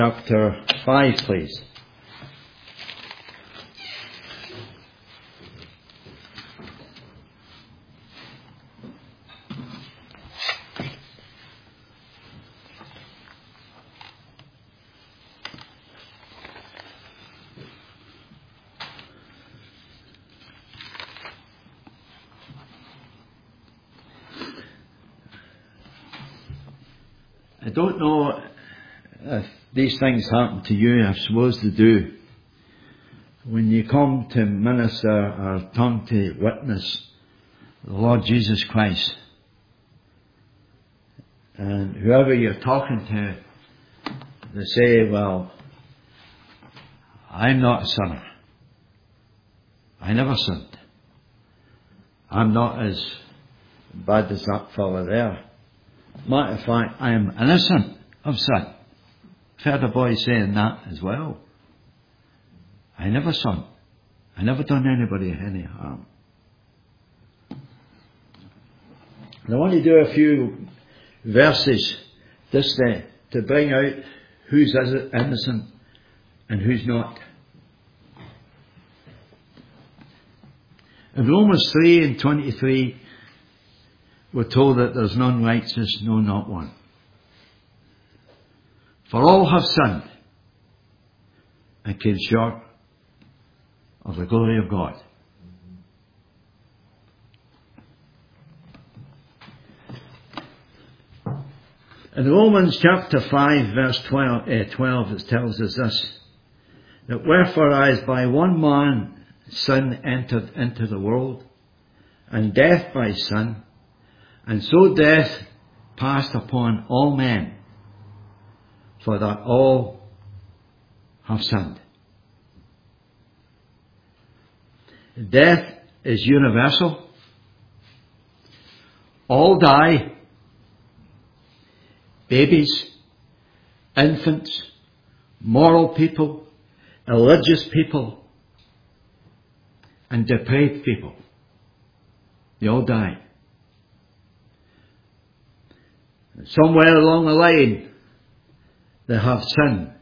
Chapter 5, please. I don't know if these things happen to you. I suppose they do. When you come to minister or come to witness the Lord Jesus Christ, and whoever you're talking to, they say, well, I'm not a sinner. I never sinned. I'm not as bad as that fella there. Matter of fact, I am innocent of sin. I've heard a boy saying that as well. I never sinned. I never done anybody any harm. And I want to do a few verses just to bring out who's innocent and who's not. In Romans 3:23, we're told that there's none righteous, no, not one. For all have sinned and came short of the glory of God. In Romans chapter 5 verse 12 it tells us this, that wherefore as by one man sin entered into the world, and death by sin, and so death passed upon all men, for that all have sinned. Death is universal. All die. Babies, infants, moral people, religious people, and depraved people. They all die. Somewhere along the line, they have sinned.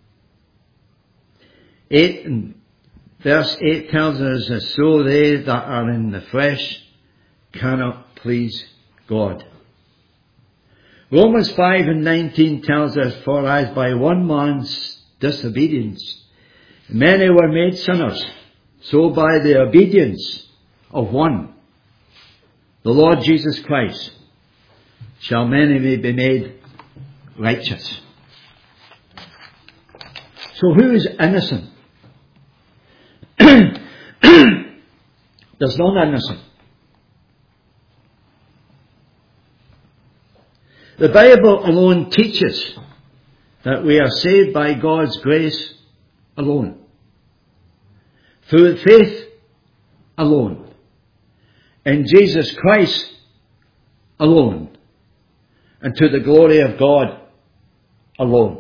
Verse 8 tells us that so they that are in the flesh cannot please God. Romans 5:19 tells us, for as by one man's disobedience many were made sinners, so by the obedience of one, the Lord Jesus Christ, shall many be made righteous. So who is innocent? There's none innocent. The Bible alone teaches that we are saved by God's grace alone, through faith alone, in Jesus Christ alone, and to the glory of God alone.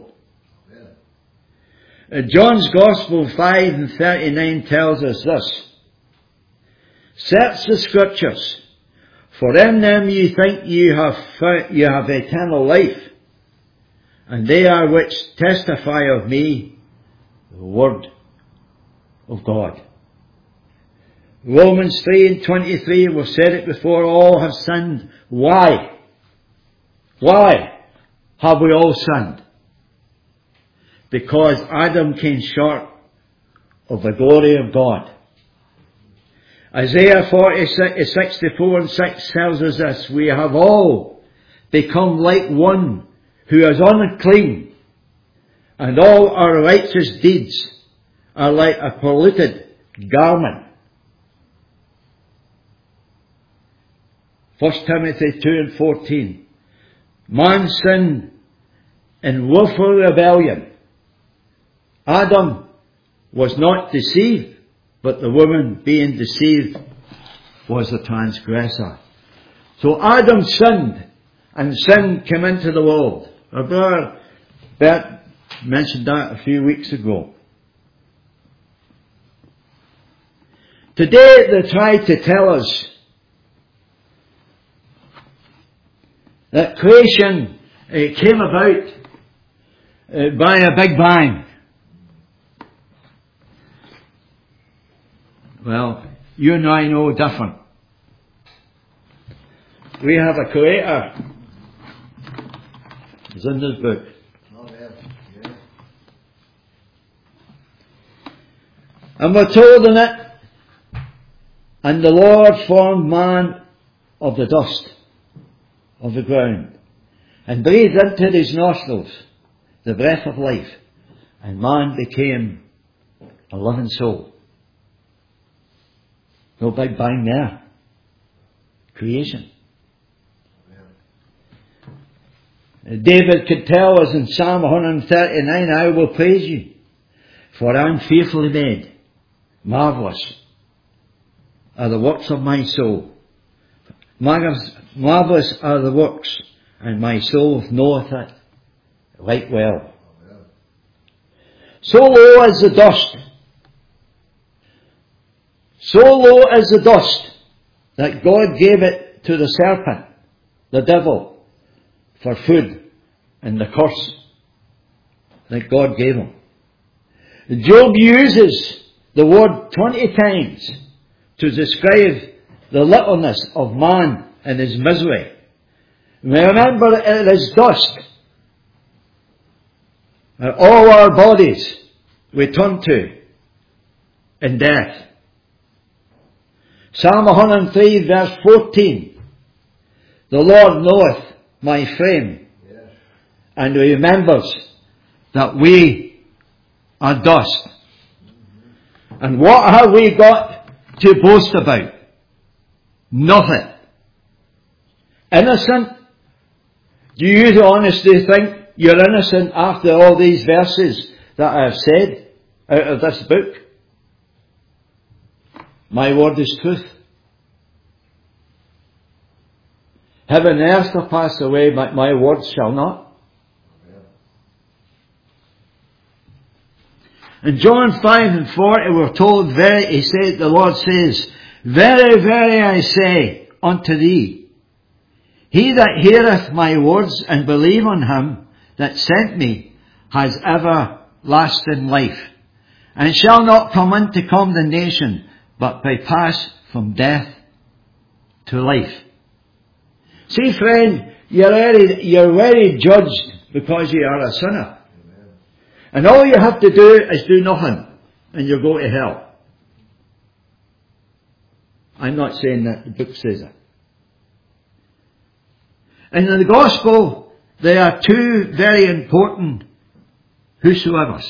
John's Gospel 5:39 tells us this, search the Scriptures, for in them you think you have eternal life, and they are which testify of me, the Word of God. Romans 3:23, we've said it before, all have sinned. Why? Why have we all sinned? Because Adam came short of the glory of God. Isaiah 64:6 tells us this, we have all become like one who is unclean, and all our righteous deeds are like a polluted garment. 1 Timothy 2:14, man sinned in willful rebellion. Adam was not deceived, but the woman being deceived was the transgressor. So Adam sinned, and sin came into the world. Our brother Bert mentioned that a few weeks ago. Today they try to tell us that creation came about by a big bang. Well, you and I know different. We have a creator. It's in this book. And we're told in it, and the Lord formed man of the dust of the ground, and breathed into his nostrils the breath of life, and man became a living soul. No big bang there. Creation. David could tell us in Psalm 139, I will praise you, for I am fearfully made. Marvellous are the works of my soul. Marvellous are the works, and my soul knoweth it right well. So low is the dust. So low is the dust that God gave it to the serpent, the devil, for food, and the curse that God gave him. Job uses the word 20 times to describe the littleness of man and his misery. Remember, it is dust. And all our bodies we turn to in death. Psalm 103 verse 14. The Lord knoweth my frame, and remembers that we are dust. And what have we got to boast about? Nothing. Innocent? Do you honestly think you're innocent after all these verses that I have said out of this book? My word is truth. Heaven and earth shall pass away, but my words shall not. In John 5:40 we're told, the Lord says, Very, very I say unto thee, he that heareth my words and believe on him that sent me has everlasting life, and shall not come into condemnation, but may pass from death to life. See, friend, you're already judged because you are a sinner. And all you have to do is do nothing, and you'll go to hell. I'm not saying that, the book says it. And in the gospel, there are two very important whosoevers,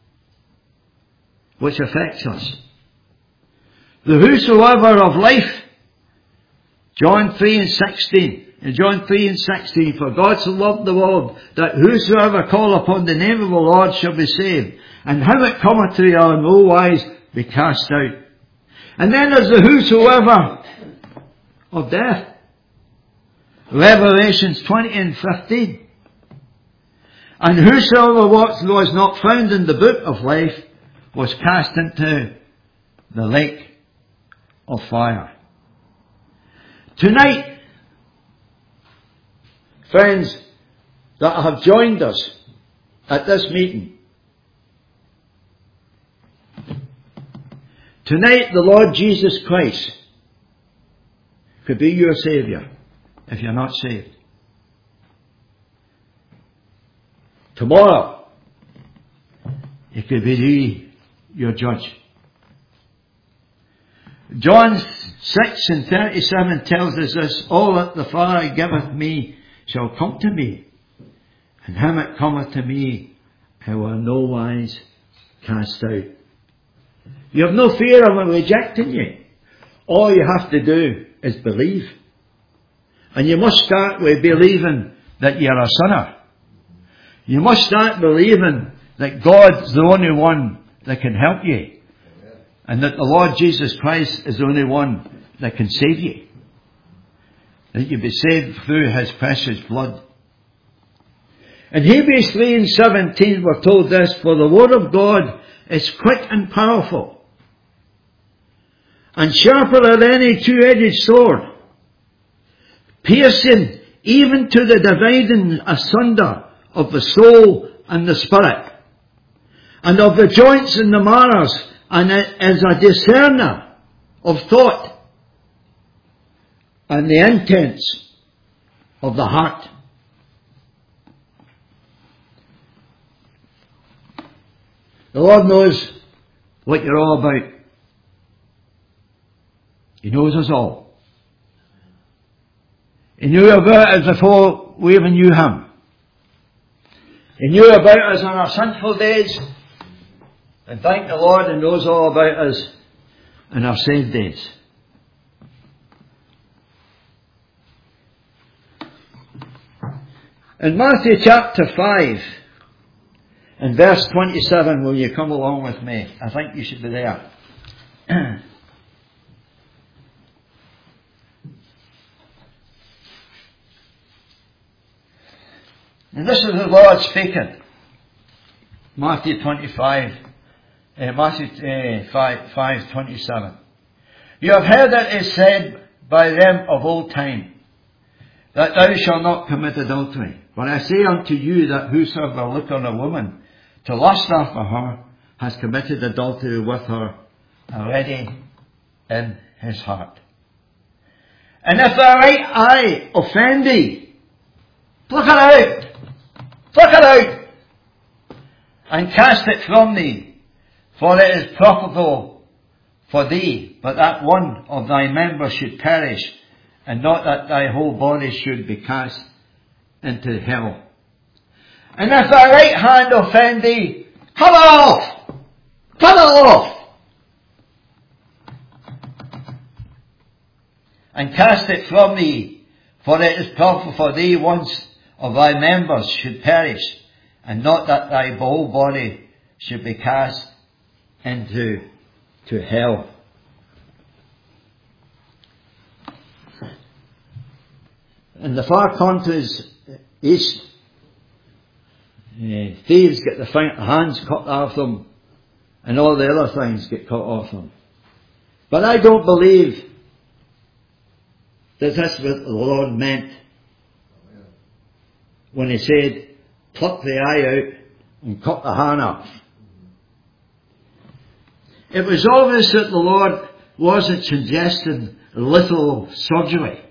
which affects us. The whosoever of life, John 3:16. In John 3:16, for God so loved the world, that whosoever call upon the name of the Lord shall be saved. And him that cometh to thee in no wise be cast out. And then there's the whosoever of death. Revelations 20:15. And whosoever was not found in the book of life was cast into the lake of fire. Tonight, friends that have joined us at this meeting, tonight the Lord Jesus Christ could be your Saviour if you're not saved. Tomorrow, it could be your judge. John 6:37 tells us this, all that the Father giveth me shall come to me, and him that cometh to me I will in no wise cast out. You have no fear of him rejecting you. All you have to do is believe. And you must start with believing that you're a sinner. You must start believing that God's the only one that can help you. And that the Lord Jesus Christ is the only one that can save you. That you be saved through his precious blood. In Hebrews 3:17 we're told this, for the word of God is quick and powerful, and sharper than any two-edged sword, piercing even to the dividing asunder of the soul and the spirit, and of the joints and the marrows, and is a discerner of thought and the intents of the heart. The Lord knows what you're all about. He knows us all. He knew about us before we even knew Him. He knew about us on our sinful days. And thank the Lord, He knows all about us in our saved days. In Matthew chapter 5, in verse 27, will you come along with me? I think you should be there. And this is the Lord speaking. Matthew 5:27. You have heard that it is said by them of old time, that thou shalt not commit adultery. But I say unto you that whosoever look on a woman to lust after her has committed adultery with her already in his heart. And if thy right eye offend thee, pluck it out. Pluck it out, and cast it from thee, for it is profitable for thee, but that one of thy members should perish, and not that thy whole body should be cast into hell. And if thy right hand offend thee, cut it off! Cut it off! And cast it from thee, for it is profitable for thee once of thy members should perish, and not that thy whole body should be cast into hell. In the far countries east, thieves get their hands cut off them, and all the other things get cut off them. But I don't believe that that's what the Lord meant when He said, pluck the eye out and cut the hand off. It was obvious that the Lord wasn't suggesting little surgery.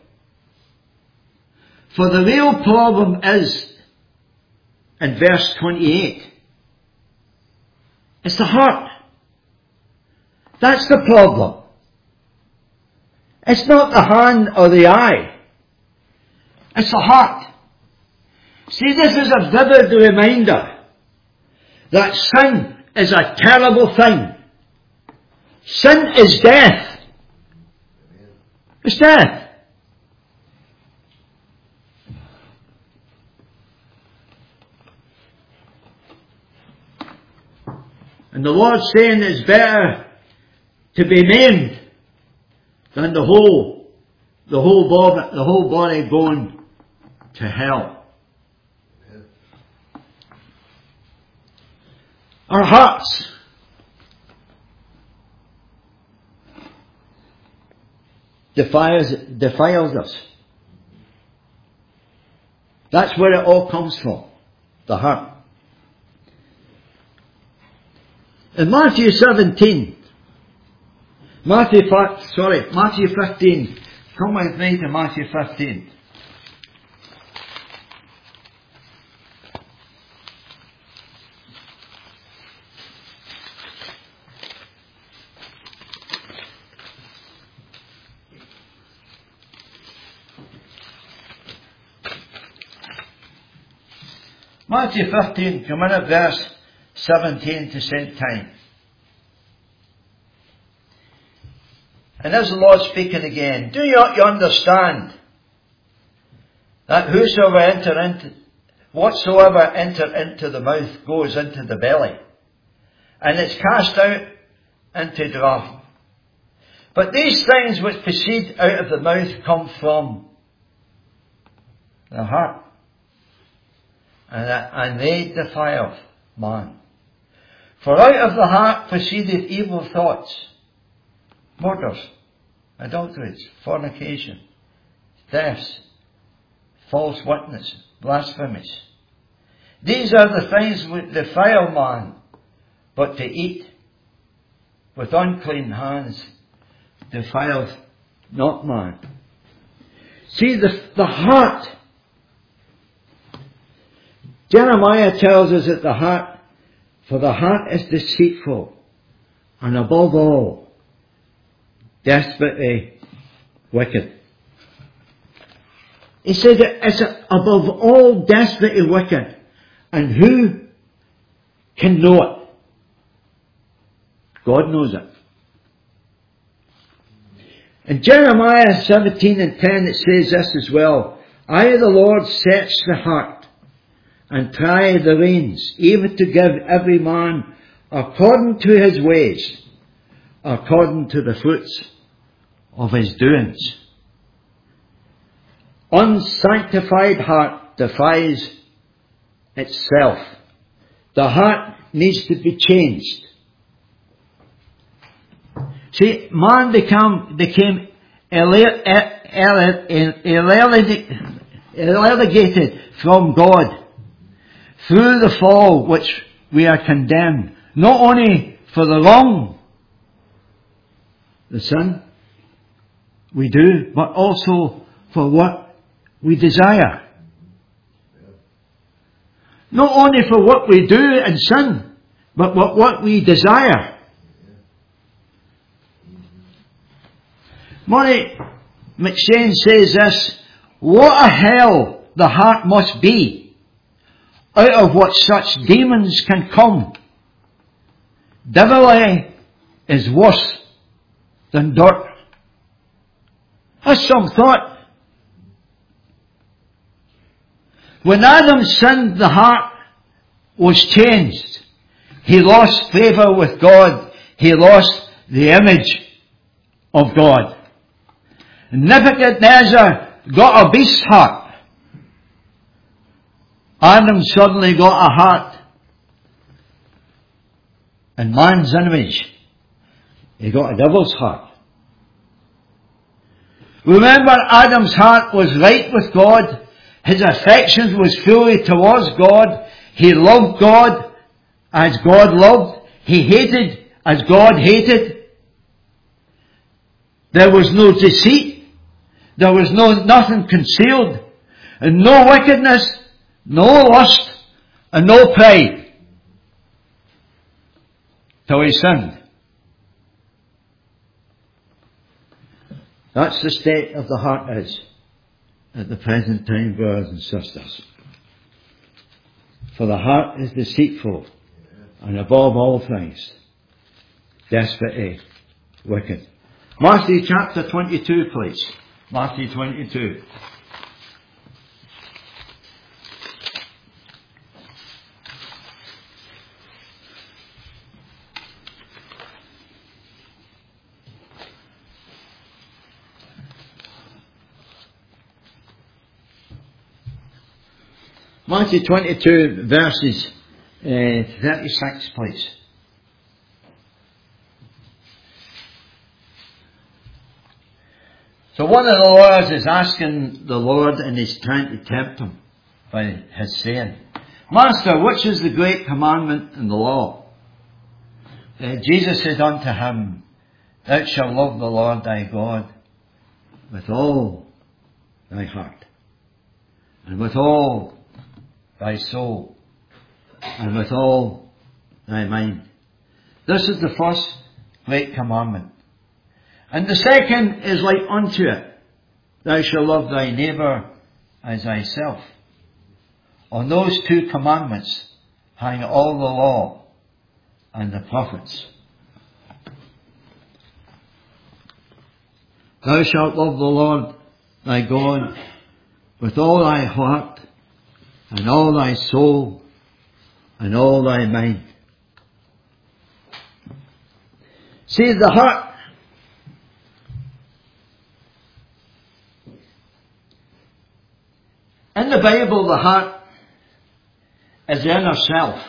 For the real problem is, in verse 28, it's the heart. That's the problem. It's not the hand or the eye. It's the heart. See, this is a vivid reminder that sin is a terrible thing. Sin is death. It's death. And the Lord's saying it's better to be maimed than the whole body going to hell. Our hearts defiles us. That's where it all comes from. The heart. In Matthew 15. Come with me to Matthew 15. Matthew 15, come in at verse 17 to same time. And as the Lord speaking again, do not you understand that whatsoever enter into the mouth goes into the belly, and it's cast out into draught? But these things which proceed out of the mouth come from the heart, and they defile man. For out of the heart proceedeth evil thoughts, murders, adulteries, fornication, thefts, false witness, blasphemies. These are the things which defile man, but to eat with unclean hands defileth not man. See, the heart. Jeremiah tells us that for the heart is deceitful, and above all, desperately wicked. He says that it's above all desperately wicked, and who can know it? God knows it. In Jeremiah 17 and 10 it says this as well. I, the Lord, search the heart and try the reins, even to give every man according to his ways, according to the fruits of his doings. Unsanctified heart defies itself. The heart needs to be changed. See, man became relegated from God through the fall, which we are condemned, not only for the wrong, the sin we do, but also for what we desire. Not only for what we do in sin, but what we desire. Murray McShane says this, what a hell the heart must be, out of what such demons can come. Devilry is worse than dirt. That's some thought. When Adam sinned, the heart was changed. He lost favour with God. He lost the image of God. Nebuchadnezzar got a beast's heart. Adam suddenly got a heart in man's image. He got a devil's heart. Remember, Adam's heart was right with God. His affections was fully towards God. He loved God as God loved. He hated as God hated. There was no deceit. There was nothing concealed. And no wickedness, no lust, and no pride. Till he sinned. That's the state of the heart is at the present time, brothers and sisters. For the heart is deceitful, and above all things, desperately wicked. Matthew chapter 22, please. Matthew 22. Matthew 22 verses 36, please. So one of the lawyers is asking the Lord, and he's trying to tempt him by his saying, Master, which is the great commandment in the law? Jesus said unto him, Thou shalt love the Lord thy God with all thy heart, and with all thy soul, and with all thy mind. This is the first great commandment. And the second is like unto it. Thou shalt love thy neighbour as thyself. On those two commandments hang all the law and the prophets. Thou shalt love the Lord thy God with all thy heart, and all thy soul, and all thy mind. See, the heart in the Bible, the heart is the inner self.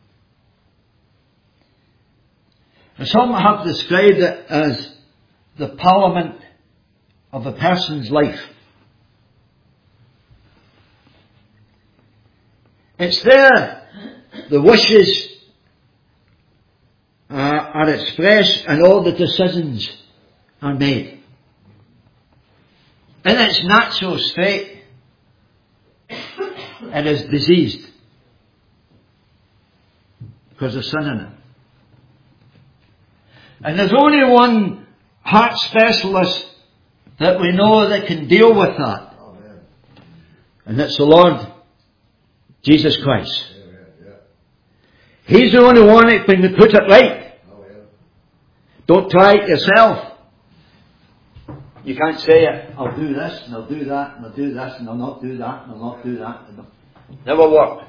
And some have described it as the parliament of a person's life. It's there the wishes are expressed and all the decisions are made. In its natural state, it is diseased because of sin in it. And there's only one heart specialist that we know that can deal with that. Amen. And it's the Lord Jesus Christ. Amen. He's the only one that can put it right. Amen. Don't try it yourself. You can't say it, I'll do this, and I'll do that, and I'll do this, and I'll not do that, and I'll not do that. Never work.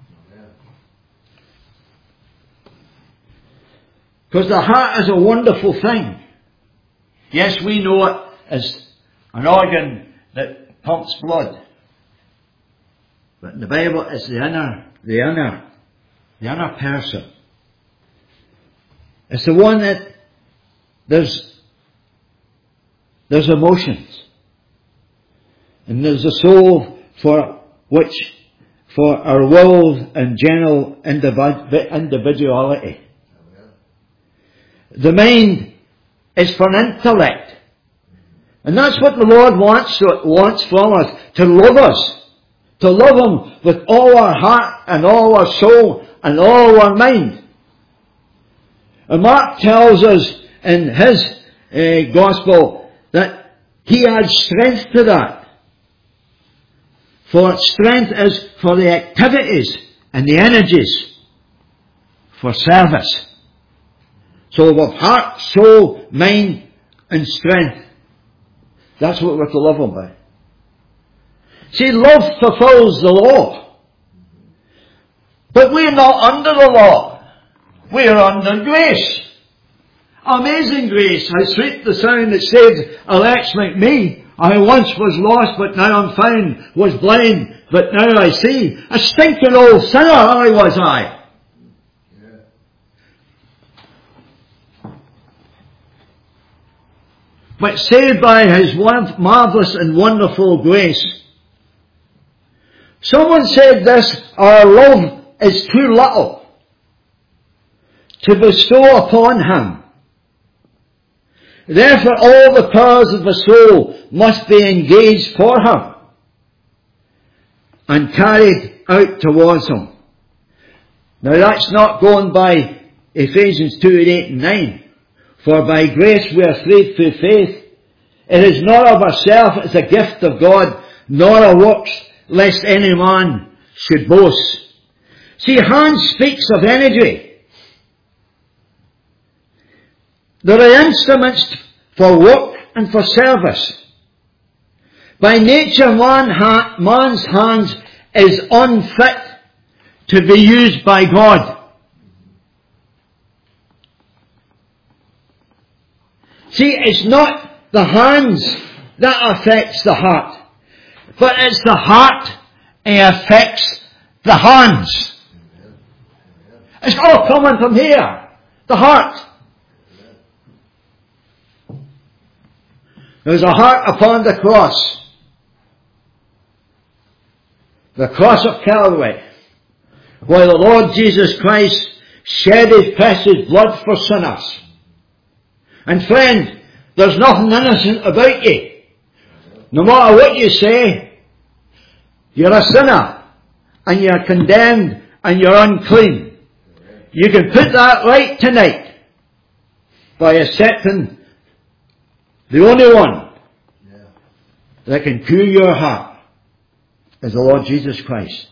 Because the heart is a wonderful thing. Yes, we know it as an organ that pumps blood. But in the Bible, it's the inner person. It's the one that there's emotions. And there's a soul for our will and general individuality. The mind is for an intellect. And that's what the Lord wants from us. To love us. To love Him with all our heart and all our soul and all our mind. And Mark tells us in his Gospel that he adds strength to that. For strength is for the activities and the energies for service. So with heart, soul, mind and strength. That's what we're to love Him by. See, love fulfills the law. But we're not under the law. We're under grace. Amazing grace. How sweet the sound that saves a wretch like me. I once was lost, but now I'm found. Was blind, but now I see. A stinking old sinner I was I. But saved by His marvellous and wonderful grace. Someone said this, our love is too little to bestow upon Him. Therefore all the powers of the soul must be engaged for Him and carried out towards Him. Now that's not going by Ephesians 2:8-9. For by grace we are saved through faith. It is not of ourselves, it's a gift of God, nor of works, lest any man should boast. See, Hans speaks of energy. There are instruments for work and for service. By nature, man's hands is unfit to be used by God. See, it's not the hands that affects the heart, but it's the heart that affects the hands. It's all coming from here, the heart. There's a heart upon the cross of Calvary, where the Lord Jesus Christ shed His precious blood for sinners. And friend, there's nothing innocent about you. No matter what you say, you're a sinner, and you're condemned, and you're unclean. You can put that right tonight by accepting the only one that can cure your heart is the Lord Jesus Christ.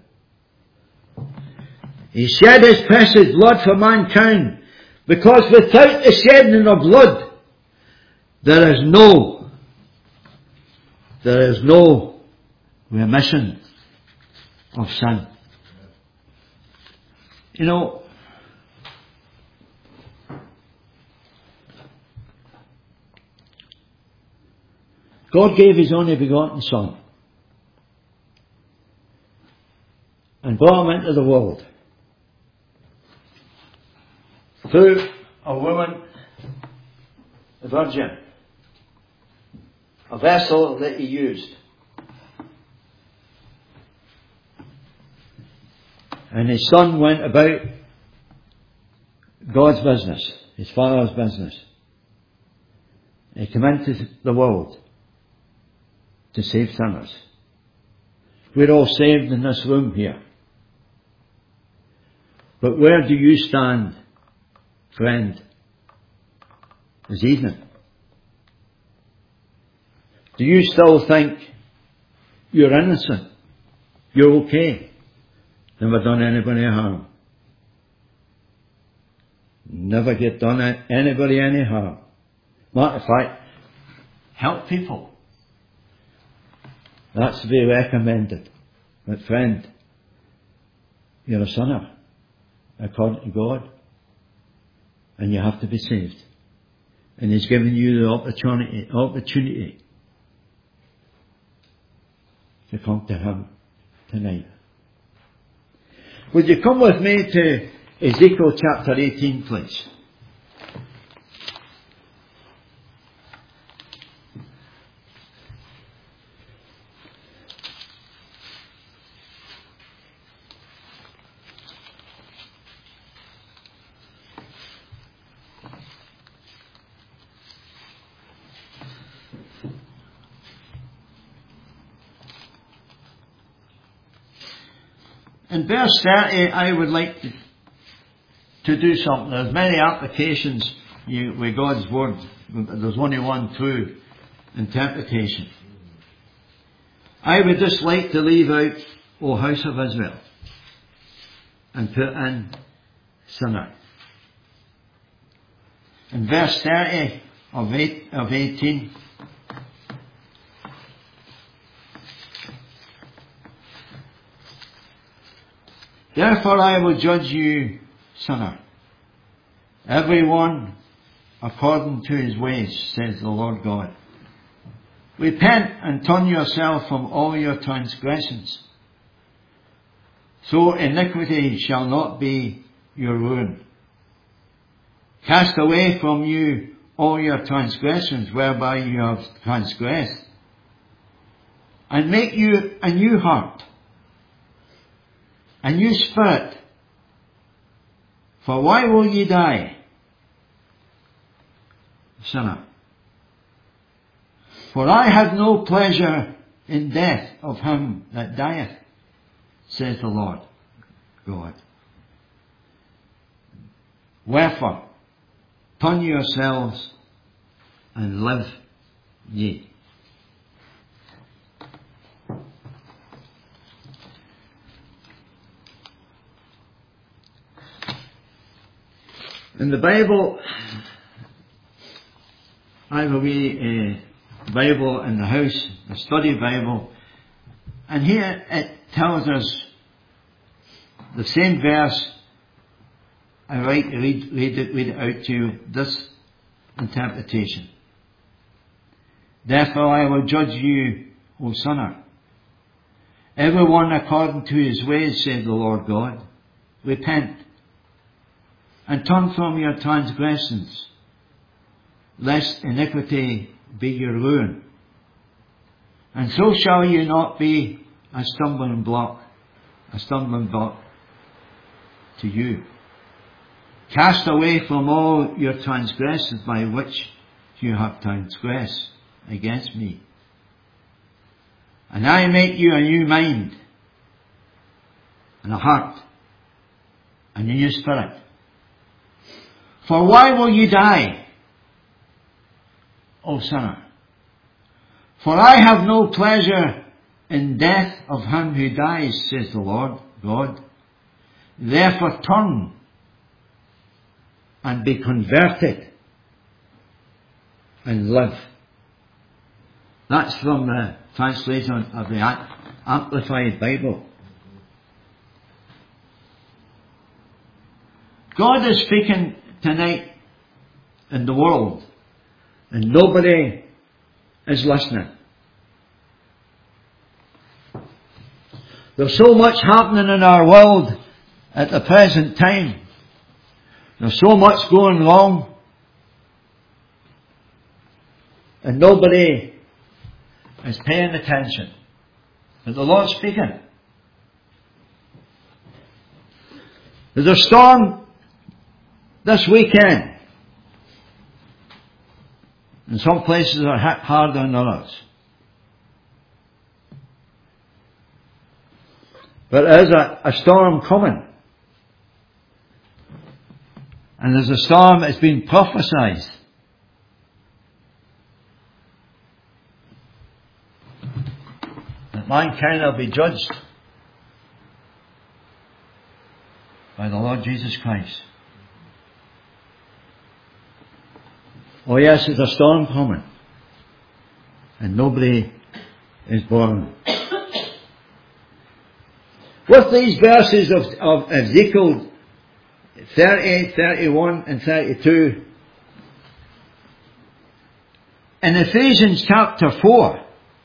He shed His precious blood for mankind, because without the shedding of blood, there is no remission of sin. You know, God gave His only begotten Son and brought Him into the world through a woman, a virgin, a vessel that He used. And his son went about God's business, his Father's business. He came into the world to save sinners. We're all saved in this room here. But where do you stand, friend, this evening? Do you still think you're innocent? You're okay? Never done anybody harm. Never get done anybody any harm. Matter of fact, help people. That's to be recommended. But friend, you're a sinner according to God, and you have to be saved. And He's given you the opportunity to come to Him tonight. Would you come with me to Ezekiel chapter 18, please? In verse 30, I would like to do something. There's many applications with God's Word. There's only one true interpretation. I would just like to leave out, O house of Israel, and put in sinner. In verse 30 of 18, therefore I will judge you, sinner, every one according to his ways, says the Lord God. Repent and turn yourself from all your transgressions, so iniquity shall not be your ruin. Cast away from you all your transgressions whereby you have transgressed, and make you a new heart, a new spirit. For why will ye die, sinner? For I have no pleasure in death of him that dieth, says the Lord God. Wherefore, turn yourselves and live ye. In the Bible, I have a wee Bible in the house, a study Bible, and here it tells us the same verse. I like to read it out to you, this interpretation. Therefore I will judge you, O sinner, every one according to his ways, says the Lord God. Repent and turn from your transgressions, lest iniquity be your ruin. And so shall you not be a stumbling block to you. Cast away from all your transgressions by which you have transgressed against me. And I make you a new mind, and a heart, and a new spirit. For why will you die, O sinner? For I have no pleasure in death of him who dies, says the Lord God. Therefore turn and be converted and live. That's from the translation of the Amplified Bible. God is speaking tonight in the world, and nobody is listening. There's so much happening in our world at the present time. There's so much going wrong, and nobody is paying attention. But the Lord's speaking. There's a storm this weekend. And some places are hit harder than others. But there's a storm coming. And there's a storm that's been prophesied. That mankind will be judged by the Lord Jesus Christ. Oh yes, there's a storm coming. And nobody is born. With these verses of Ezekiel 30, 31 and 32, in Ephesians chapter 4,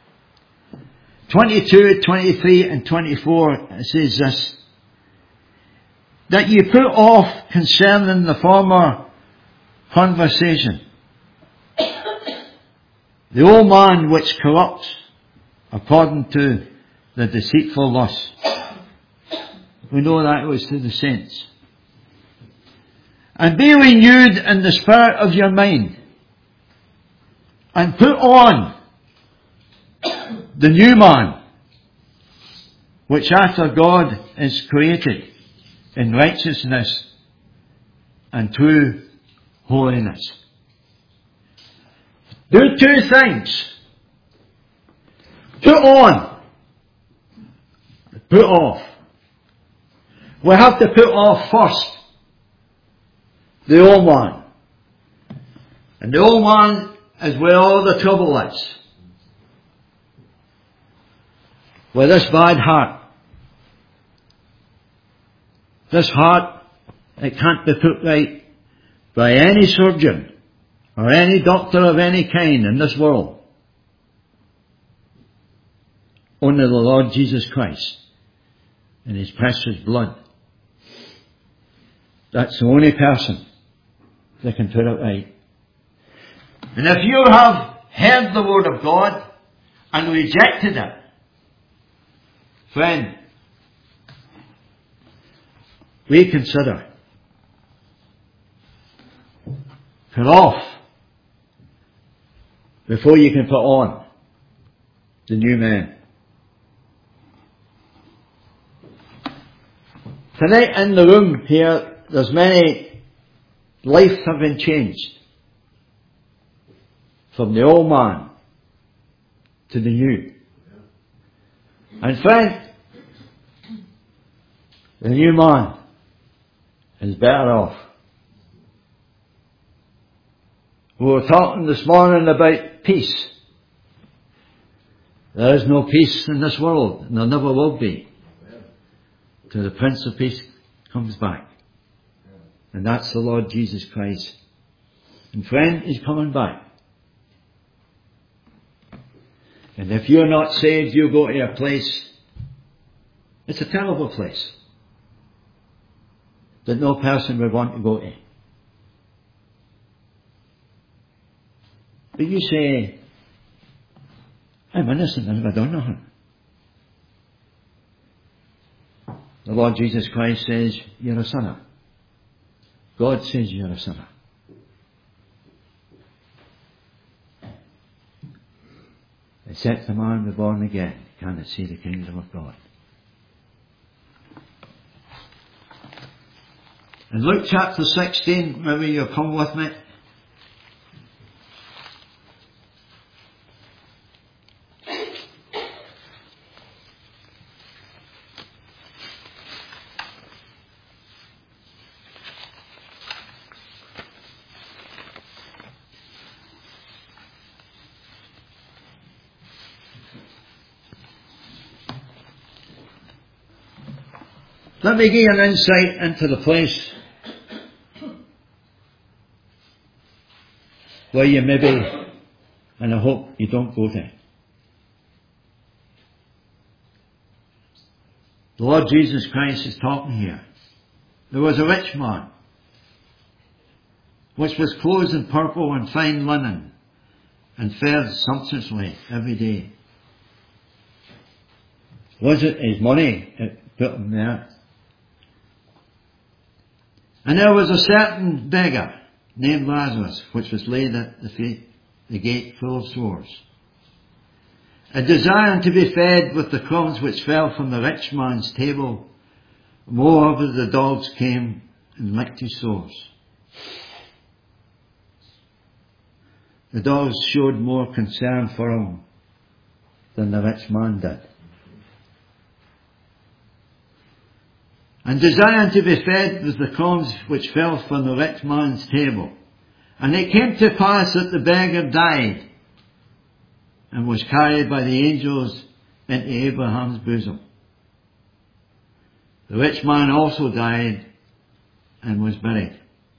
22, 23 and 24, it says this, that you put off concerning the former conversation the old man which corrupts according to the deceitful lust. We know that was to the saints. And be renewed in the spirit of your mind. And put on the new man, which after God is created in righteousness and true holiness. Do two things. Put on. Put off. We have to put off first the old man. And the old man is where all the trouble is. With this bad heart. This heart, it can't be put right by any surgeon or any doctor of any kind in this world. Only the Lord Jesus Christ and His precious blood. That's the only person that can put it right. And if you have heard the word of God and rejected it, friend, reconsider. Put off before you can put on the new man. Tonight in the room here, there's many lives have been changed from the old man to the new. And friend, the new man is better off. We were talking this morning about peace. There is no peace in this world, and there never will be, till the Prince of Peace comes back. And that's the Lord Jesus Christ. And friend, He's coming back. And if you're not saved, you go to a place, it's a terrible place, that no person would want to go to. But you say, I'm innocent, I've never done nothing. The Lord Jesus Christ says, you're a sinner. God says you're a sinner. Except the man be born again cannot see the kingdom of God. In Luke chapter 16, maybe you'll come with me. Let me give you an insight into the place where you may be, and I hope you don't go there. The Lord Jesus Christ is talking here. There was a rich man, which was clothed in purple and fine linen, and fared sumptuously every day. Was it his money that put him there? And there was a certain beggar named Lazarus, which was laid at the gate full of sores, and desiring to be fed with the crumbs which fell from the rich man's table. Moreover, the dogs came and licked his sores. The dogs showed more concern for him than the rich man did. And desiring to be fed with the crumbs which fell from the rich man's table. And it came to pass that the beggar died and was carried by the angels into Abraham's bosom. The rich man also died and was buried.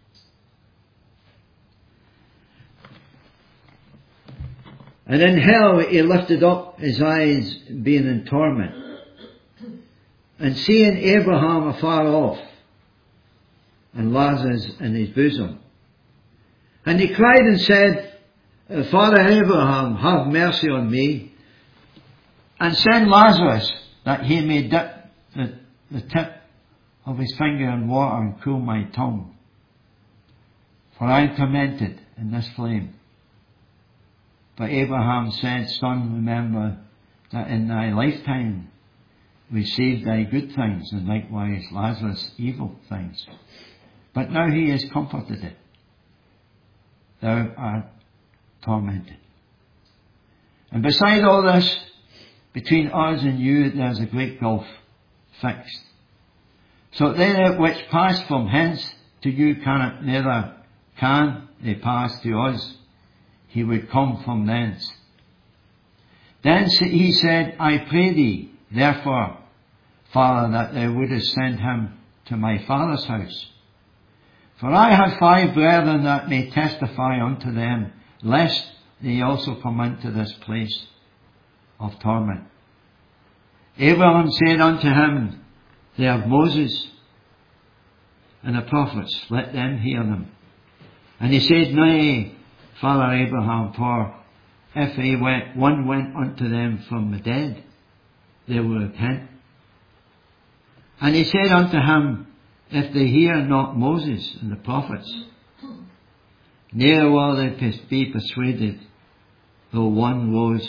And in hell he lifted up his eyes, being in torment, and seeing Abraham afar off, and Lazarus in his bosom. And he cried and said, Father Abraham, have mercy on me, and send Lazarus, that he may dip the tip of his finger in water and cool my tongue, for I am tormented in this flame. But Abraham said, Son, remember that in thy lifetime received thy good things, and likewise Lazarus evil things. But now he is comforted, thou art tormented. And beside all this, between us and you there is a great gulf fixed, so they which pass from hence to you cannot, neither can they pass to us. He would come from thence. Then he said, I pray thee, therefore, Father, that thou wouldest send him to my father's house. For I have 5 brethren that may testify unto them, lest they also come into this place of torment. Abraham said unto him, They have Moses and the prophets, let them hear them. And he said, Nay, Father Abraham, for if one went unto them from the dead, they will repent. And he said unto him, If they hear not Moses and the prophets, neither will they be persuaded, though one rose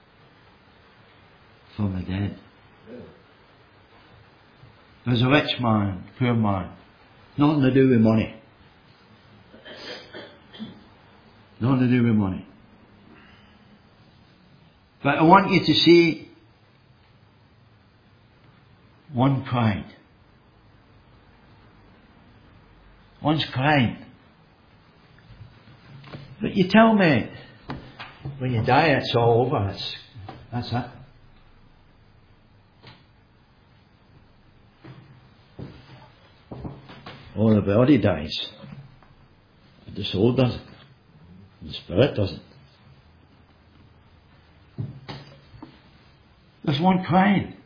from the dead. There's a rich man, poor man, nothing to do with money. Nothing to do with money. But I want you to see one cried. One's cried. But you tell me, when you die it's all over. That's it. Oh, the body dies. But the soul doesn't. The spirit doesn't. There's one crying.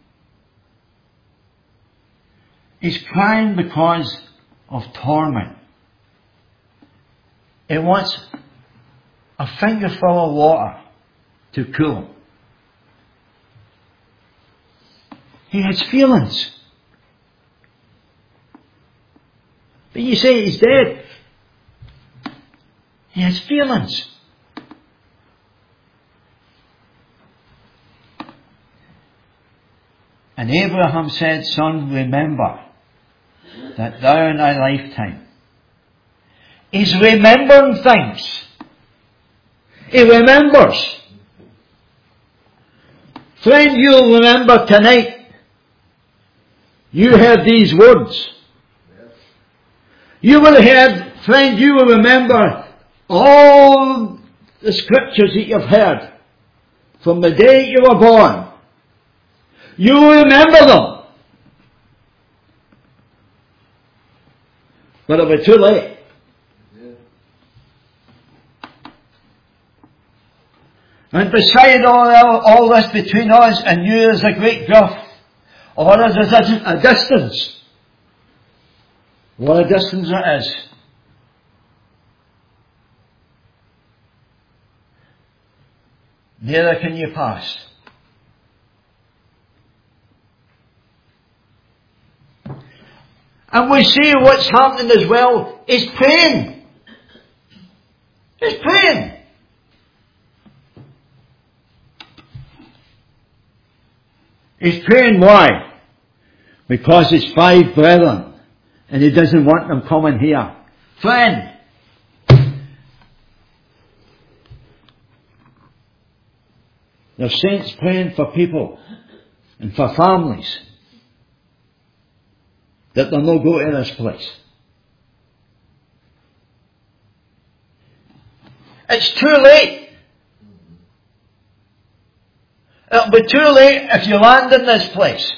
He's crying because of torment. He wants a fingerful of water to cool him. He has feelings. But you say he's dead. He has feelings. And Abraham said, Son, remember that thou in thy lifetime. He's remembering things. He remembers. Friend, you'll remember tonight. You heard these words. You will have heard, friend, you will remember all the scriptures that you've heard from the day you were born. You will remember them. But it'll be too late. And beside all this between us and you is a great gulf. Or there's a distance. What a distance it is. Neither can you pass. And we see what's happening as well. He's praying. He's praying. He's praying why? Because his 5 brethren, and he doesn't want them coming here. Friend, there's saints praying for people and for families that they'll not go to this place. It's too late. It'll be too late if you land in this place.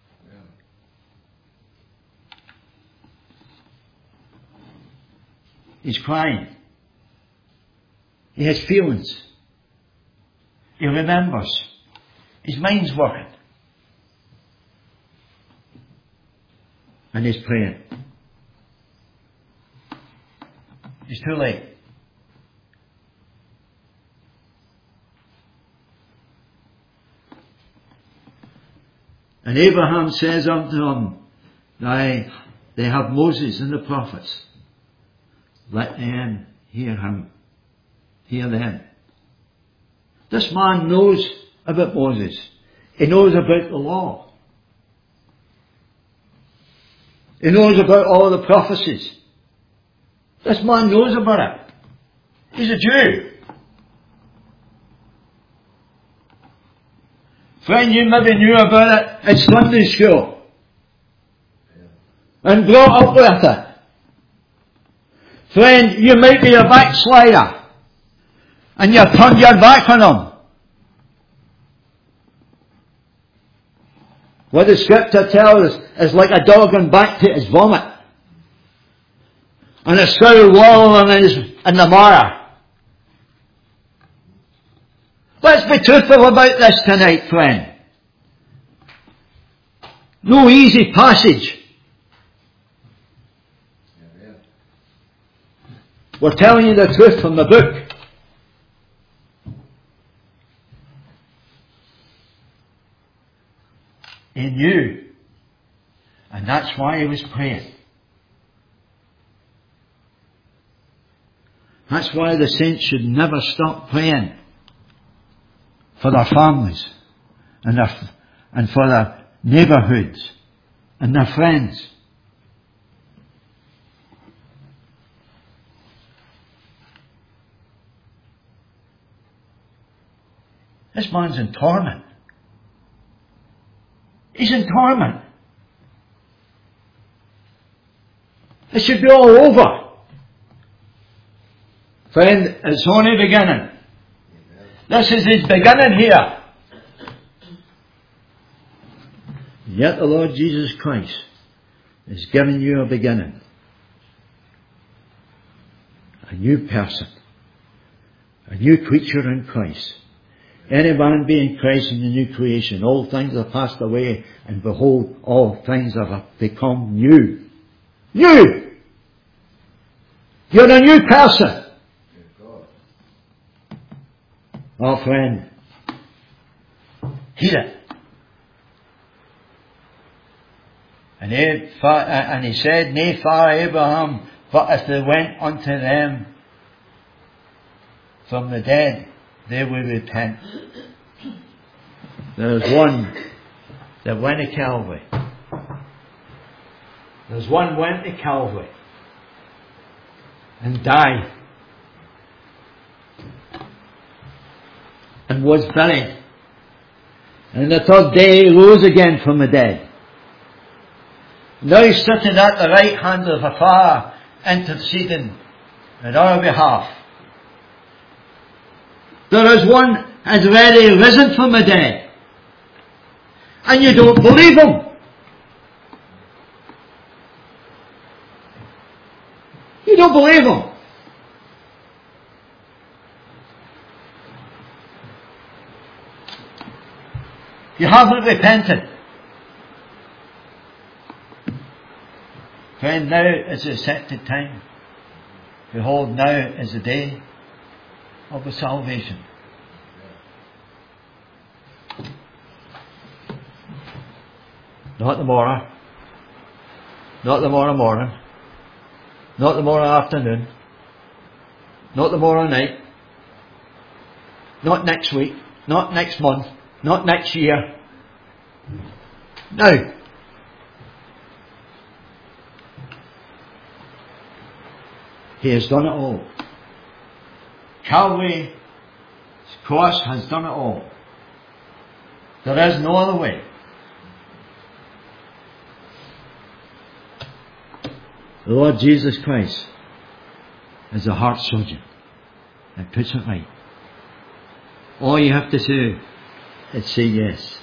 He's crying. He has feelings. He remembers. His mind's working. And he's praying. It's too late. And Abraham says unto him, they have Moses and the prophets. Let them hear him. Hear them. This man knows about Moses. He knows about the law. He knows about all the prophecies. This man knows about it. He's a Jew. Friend, you maybe knew about it at Sunday school. And brought up with it. Friend, you might be a backslider. And you turned your back on him. What the scripture tells us is like a dog going back to his vomit. And a sow wallowing in the mire. Let's be truthful about this tonight, friend. No easy passage. We're telling you the truth from the book. He knew. And that's why he was praying. That's why the saints should never stop praying for their families and for their neighbourhoods and their friends. This man's in torment. He's in torment. It should be all over. Friend, it's only beginning. This is his beginning here. Yet the Lord Jesus Christ is giving you a beginning. A new person. A new creature in Christ. Any man be in Christ in the new creation. All things are passed away, and behold, all things have become new. New! You're a new person. Oh, friend. Hear it. And he said, Nay, far Abraham, but if they went unto them from the dead, they will repent. There's one that went to Calvary. There's one went to Calvary and died and was buried. And the third day he rose again from the dead. Now he's sitting at the right hand of the Father, interceding on our behalf. There is one has already risen from the dead. And you don't believe him. You don't believe him. You haven't repented. Friend, now is the accepted time. Behold, now is the day of the salvation. Not tomorrow. Not tomorrow morning. Not tomorrow afternoon. Not tomorrow night. Not next week. Not next month. Not next year. Now. He has done it all. Calvary's cross has done it all. There is no other way. The Lord Jesus Christ is a heart surgeon that puts it right. All you have to do is say yes.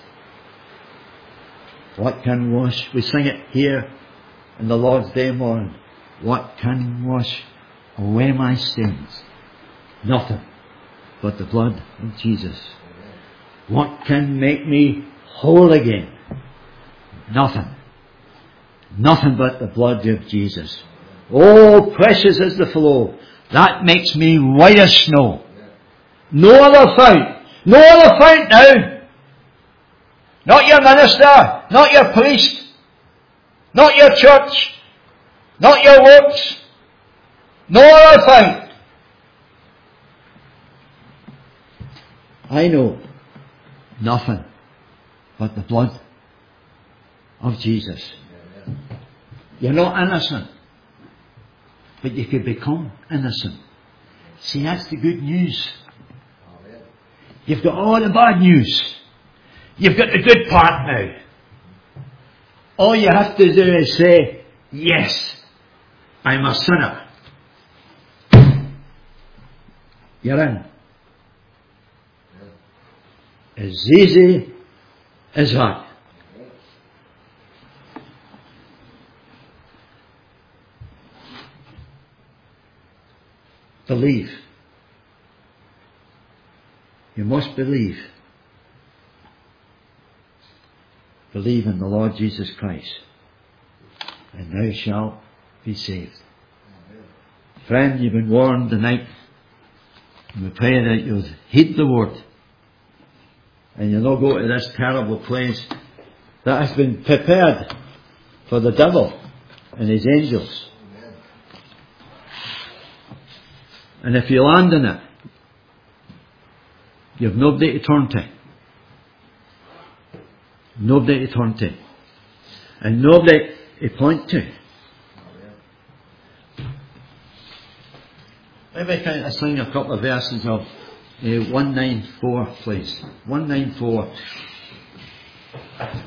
What can wash? We sing it here in the Lord's Day morning. What can wash away my sins? Nothing but the blood of Jesus. What can make me whole again? Nothing. Nothing but the blood of Jesus. Oh, precious is the flow. That makes me white as snow. No other fount. No other fount now. Not your minister. Not your priest. Not your church. Not your works. No other fount. I know nothing but the blood of Jesus. You're not innocent, but you could become innocent. See, that's the good news. You've got all the bad news. You've got the good part now. All you have to do is say, yes, I'm a sinner. You're in. As easy as that. Believe. You must believe. Believe in the Lord Jesus Christ, and thou shalt be saved. Friend, you've been warned tonight, and we pray that you'll heed the word, and you'll not go to this terrible place that has been prepared for the devil and his angels. And if you land in it, you've nobody to turn to. Nobody to turn to. And nobody to point to. Maybe I sing a couple of verses of 194, please. 194.